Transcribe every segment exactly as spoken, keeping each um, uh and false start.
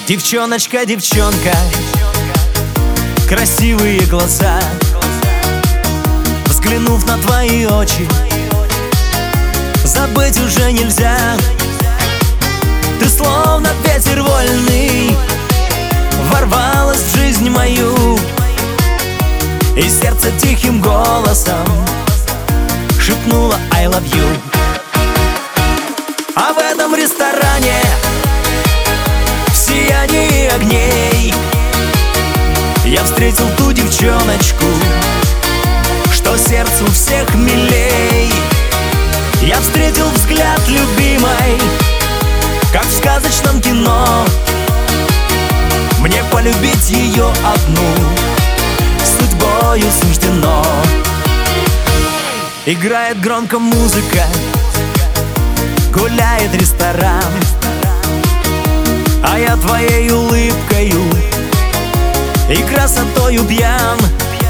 Девчоночка, девчонка, красивые глаза. Взглянув на твои очи, забыть уже нельзя. Ты словно ветер вольный ворвалась в жизнь мою, и сердце тихим голосом шепнуло I love you. А в этом ресторане, в сиянии огней, я встретил ту девчоночку, что сердцу всех милей. Я встретил взгляд любимой, как в сказочном кино. Мне полюбить ее одну судьбою суждено. Играет громко музыка, гуляет ресторан, а я твоей улыбкою и красотою пьян.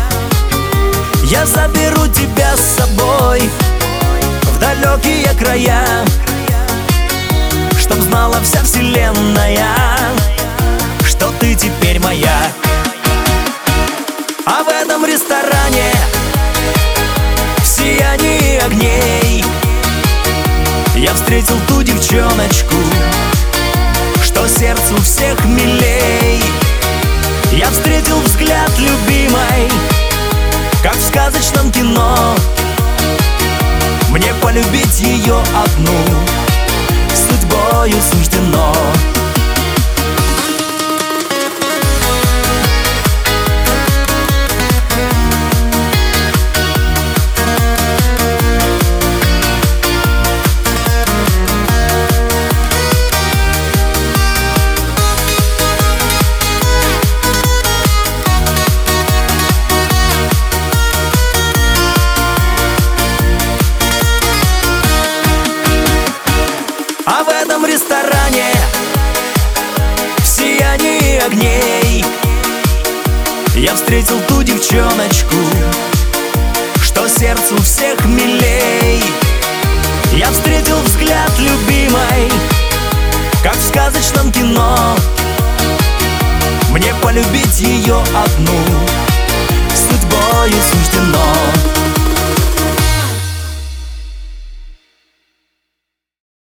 Я заберу тебя с собой в далекие края, чтоб знала вся вселенная, что ты теперь моя. А в этом ресторане, в сиянии огней, я встретил ту девчоночку, что сердцу всех милей. Я встретил взгляд любимой, как в сказочном кино. Мне полюбить ее одну судьбою суждено. А в этом ресторане, в сиянии огней, я встретил ту девчоночку, что сердцу всех милей. Я встретил взгляд любимой, как в сказочном кино. Мне полюбить ее одну